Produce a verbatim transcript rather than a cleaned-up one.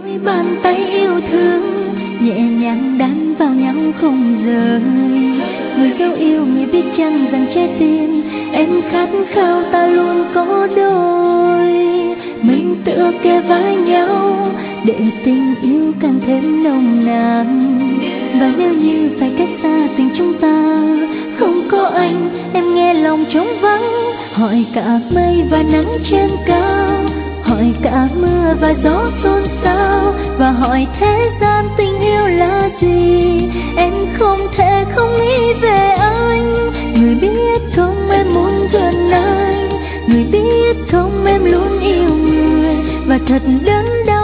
đôi bàn tay yêu thương nhẹ nhàng đan vào nhau không rời. Người dấu yêu người biết chăng rằng trái tim em khát khao ta luôn có đôi. Mình tựa kề vai nhau để tình yêu càng thêm nồng nàn. Và nếu như phải cách xa tình chúng ta, không có anh em nghe lòng trống vắng. Hỏi cả mây và nắng trên cao, hỏi cả mưa và gió xôn xao, và hỏi thế gian tình yêu là gì. Em không thể không nghĩ về anh. Người biết không em muốn gần anh, người biết không em luôn yêu người. Và thật đớn đau